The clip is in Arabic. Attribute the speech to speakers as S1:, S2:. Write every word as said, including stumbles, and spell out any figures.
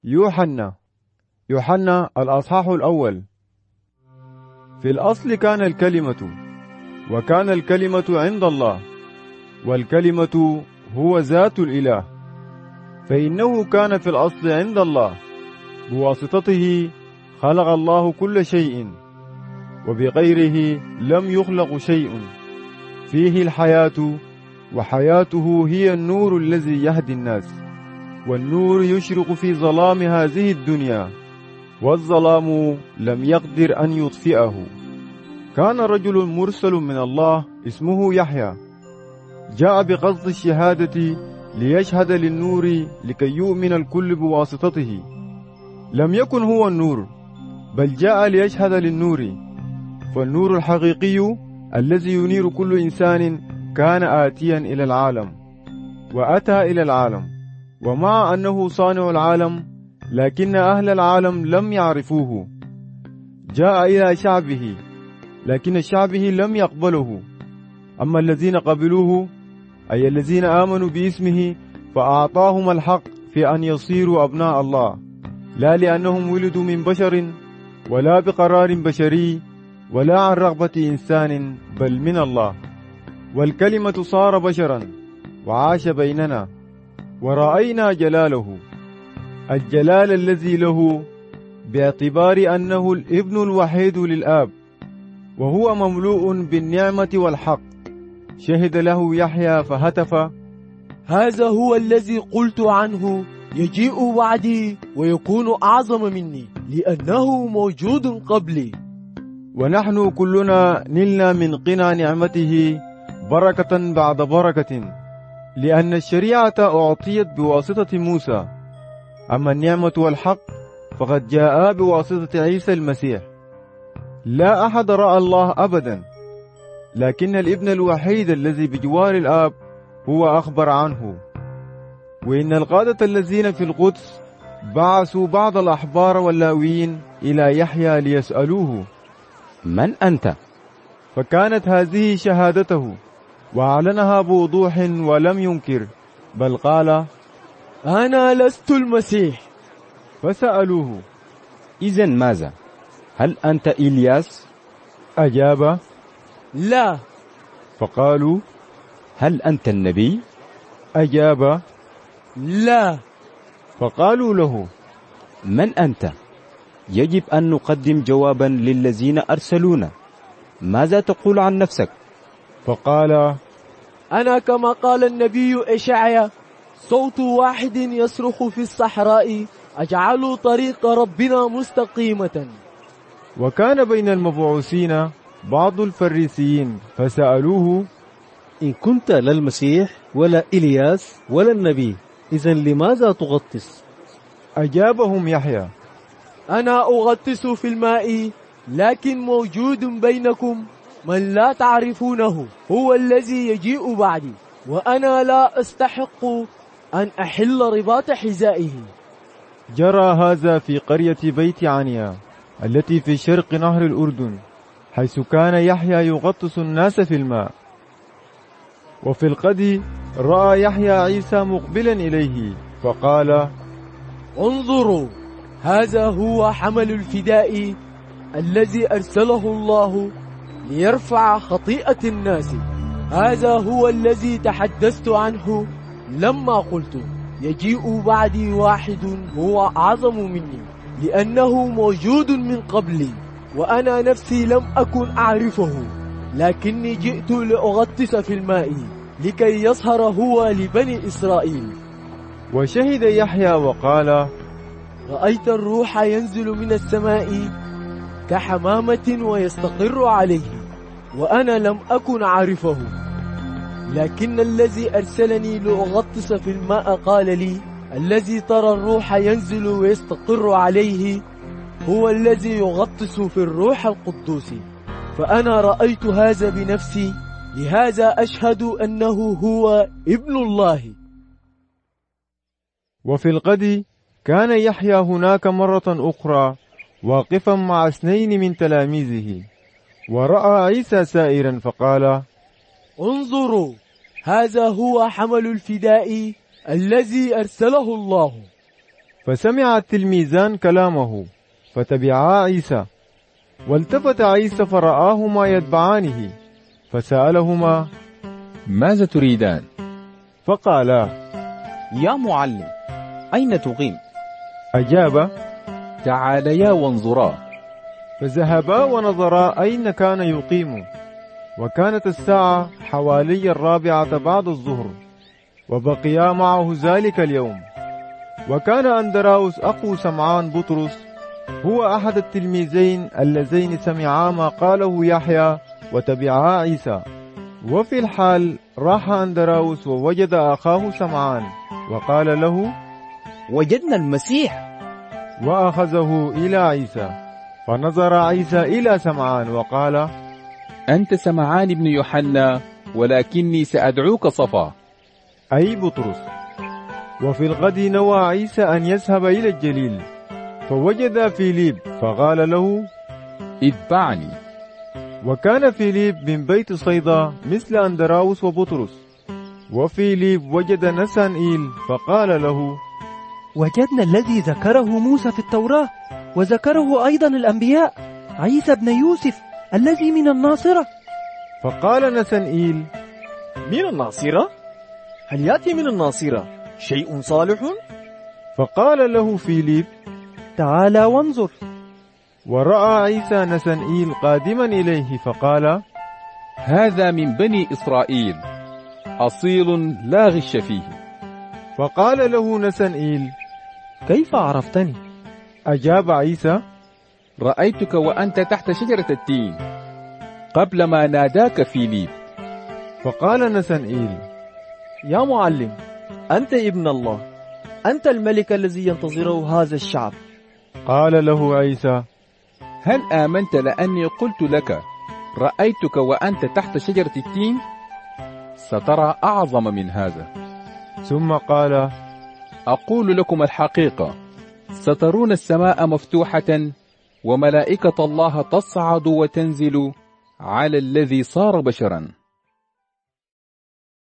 S1: يوحنا يوحنا الأصحاح الأول. في الأصل كان الكلمة، وكان الكلمة عند الله، والكلمة هو ذات الإله، فإنه كان في الأصل عند الله، بواسطته خلق الله كل شيء، وبغيره لم يخلق شيء. فيه الحياة، وحياته هي النور الذي يهدي الناس. والنور يشرق في ظلام هذه الدنيا، والظلام لم يقدر أن يطفئه. كان رجل مرسل من الله اسمه يحيى، جاء بقصد الشهادة ليشهد للنور لكي يؤمن الكل بواسطته. لم يكن هو النور، بل جاء ليشهد للنور. فالنور الحقيقي الذي ينير كل إنسان كان آتيا إلى العالم، وأتى إلى العالم، ومع أنه صانع العالم، لكن أهل العالم لم يعرفوه. جاء إلى شعبه، لكن شعبه لم يقبله. أما الذين قبلوه، أي الذين آمنوا باسمه، فأعطاهم الحق في أن يصيروا أبناء الله، لا لأنهم ولدوا من بشر، ولا بقرار بشري، ولا عن رغبة إنسان، بل من الله. والكلمة صار بشرا وعاش بيننا، ورأينا جلاله، الجلال الذي له، باعتبار أنه الابن الوحيد للآب، وهو مملوء بالنعمة والحق. شهد له يحيى فهتف:
S2: هذا هو الذي قلت عنه، يجيء بعدي ويكون أعظم مني، لأنه موجود قبلي.
S1: ونحن كلنا نلنا من قنا نعمته بركة بعد بركة، لأن الشريعة أعطيت بواسطة موسى، أما النعمة والحق فقد جاء بواسطة عيسى المسيح. لا أحد رأى الله أبدا، لكن الابن الوحيد الذي بجوار الآب هو أخبر عنه. وإن القادة الذين في القدس بعثوا بعض الأحبار واللاويين إلى يحيى ليسألوه:
S3: من أنت؟
S1: فكانت هذه شهادته، وأعلنها بوضوح ولم ينكر، بل قال:
S2: أنا لست المسيح.
S1: فسألوه:
S3: إذن ماذا؟ هل أنت إلياس؟
S1: أجاب:
S2: لا.
S1: فقالوا:
S3: هل أنت النبي؟
S1: أجاب:
S2: لا.
S1: فقالوا له:
S3: من أنت؟ يجب أن نقدم جوابا للذين أرسلونا. ماذا تقول عن نفسك؟
S1: فقال:
S2: أنا كما قال النبي إشعيا، صوت واحد يصرخ في الصحراء، أجعلوا طريق ربنا مستقيمة.
S1: وكان بين المبعوثين بعض الفريسيين، فسألوه:
S4: إن كنت لا المسيح ولا إلياس ولا النبي، إذن لماذا تغطس؟
S1: أجابهم يحيى:
S2: أنا أغطس في الماء، لكن موجود بينكم من لا تعرفونه، هو الذي يجيء بعدي، وأنا لا أستحق أن أحل رباط حذائه.
S1: جرى هذا في قرية بيت عنيا التي في شرق نهر الأردن، حيث كان يحيى يغطس الناس في الماء. وفي الغد رأى يحيى عيسى مقبلا إليه، فقال:
S2: انظروا، هذا هو حمل الفداء الذي أرسله الله ليرفع خطيئة الناس. هذا هو الذي تحدثت عنه لما قلت: يجيء بعدي واحد هو أعظم مني، لأنه موجود من قبلي، وأنا نفسي لم أكن أعرفه، لكني جئت لأغطس في الماء لكي يظهر هو لبني إسرائيل.
S1: وشهد يحيى وقال:
S2: رأيت الروح ينزل من السماء كحمامة ويستقر عليه، وأنا لم أكن أعرفه، لكن الذي أرسلني لأغطس في الماء قال لي: الذي ترى الروح ينزل ويستقر عليه هو الذي يغطس في الروح القدوس. فأنا رأيت هذا بنفسي، لهذا أشهد أنه هو ابن الله.
S1: وفي الغد كان يحيى هناك مرة أخرى واقفا مع اثنين من تلاميذه، ورأى عيسى سائرا، فقال:
S2: انظروا، هذا هو حمل الفداء الذي أرسله الله.
S1: فسمع التلميذان كلامه فتبعا عيسى. والتفت عيسى فرآهما يتبعانه فسألهما:
S5: ماذا تريدان؟
S1: فقالا:
S3: يا معلم، أين تقيم؟
S1: أجاب:
S5: تعاليا وانظرا.
S1: فذهبا ونظرا أين كان يقيم. وكانت الساعة حوالي الرابعة بعد الظهر، وبقيا معه ذلك اليوم. وكان أندراوس أخو سمعان بطرس هو أحد التلميذين اللذين سمعا ما قاله يحيى وتبعا عيسى. وفي الحال راح أندراوس ووجد أخاه سمعان وقال له:
S3: وجدنا المسيح.
S1: وأخذه إلى عيسى. فنظر عيسى إلى سمعان وقال:
S5: أنت سمعان بن يوحنا، ولكني سأدعوك صفا،
S1: أي بطرس. وفي الغد نوى عيسى أن يذهب إلى الجليل، فوجد فيليب فقال له:
S5: اتبعني.
S1: وكان فيليب من بيت صيدا مثل أندراوس وبطرس. وفيليب وجد نسانئيل فقال له:
S6: وجدنا الذي ذكره موسى في التوراة وذكره أيضا الأنبياء، عيسى بن يوسف الذي من الناصرة.
S1: فقال نسانئيل:
S6: من الناصرة؟ هل يأتي من الناصرة شيء صالح؟
S1: فقال له فيليب:
S6: تعال وانظر.
S1: ورأى عيسى نسانئيل قادما إليه فقال:
S5: هذا من بني إسرائيل، أصيل لا غش فيه.
S1: فقال له نسانئيل:
S6: كيف عرفتني؟
S1: أجاب عيسى:
S5: رأيتك وأنت تحت شجرة التين قبل ما ناداك فيليب.
S1: فقال نسانئيل:
S6: يا معلم، أنت ابن الله، أنت الملك الذي ينتظره هذا الشعب.
S1: قال له عيسى:
S5: هل آمنت لأني قلت لك رأيتك وأنت تحت شجرة التين؟ سترى أعظم من هذا.
S1: ثم قال:
S5: أقول لكم الحقيقة، سترون السماء مفتوحة وملائكة الله تصعد وتنزل على الذي صار بشرا.